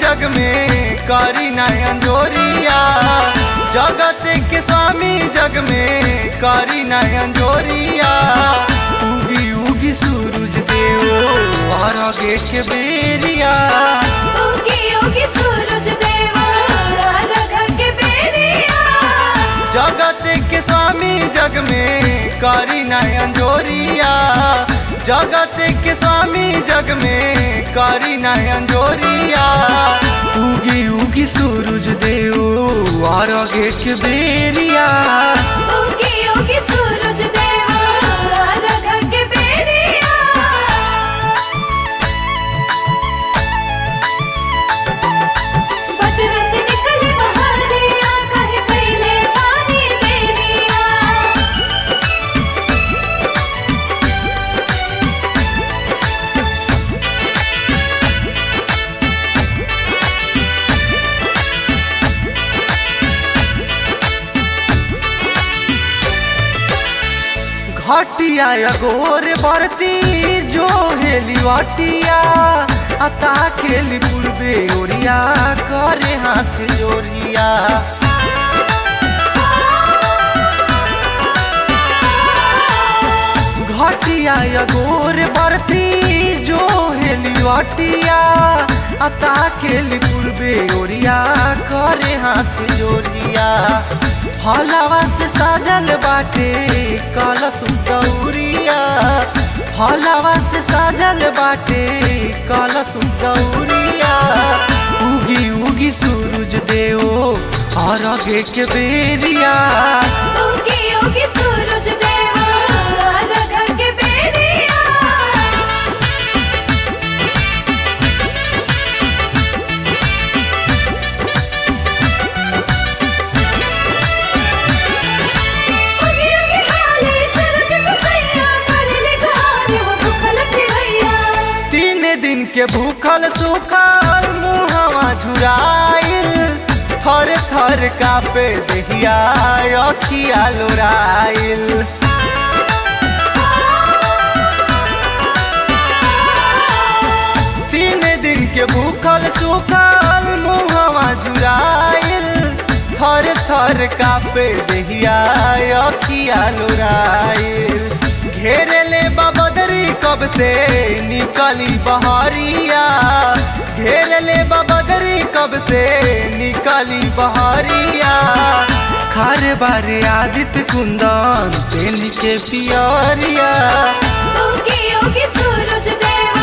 जग में करी नयन जोरिया। जगत के स्वामी जग में करी नयन जोरिया। उगी उगी सूरज देव आरगे के बेरिया। उगी उगी सूरज देव आरग के बेरिया। जगत के स्वामी जग में करी नयन जोरिया। जगत के स्वामी जग में करी नयन जोरिया। उगी उगी सूरज देव आरगे के बेरिया। उगी उगी सूरज देव आरग के बेरिया। बदर से निकली बहारिया कहे कैले पानी बेरिया। घटिया गोर बरती जो हेली वाटिया। अता खेली पूर्वे ओरिया करे हाथ जोरिया। घटिया गोर बरती जो हेली वाटिया। अता खेली पूर्वे ओरिया करे हाथ जोरिया। हलावा से साजल बाटे कलश दौरिया। हलावा से साजल बाटे कलश दौरिया। उगी उगी सूरज देव आरगे के बेरिया। उगी उगी सूरज देव आरग के बेरिया। उगी उगी हाली सूरज गोसैया करले गुहार हो भूखल तिवैया। 3 दिन के भूखल सुखल मुहवा झुराइल। थर थर कापे देहिया अखिया लोराइल। 3 दिन के भूखल सुखल मुहवा झुराइल। थर थर कापे देहिया अखिया लोराइल। घेरे ले बदरी कब से निकली बहरिया। घेरे ले बदरी कब से निकली बहरिया। खार बारे आदित्य कुंदन तेन के पियरिया। उगी उगी सूरज देव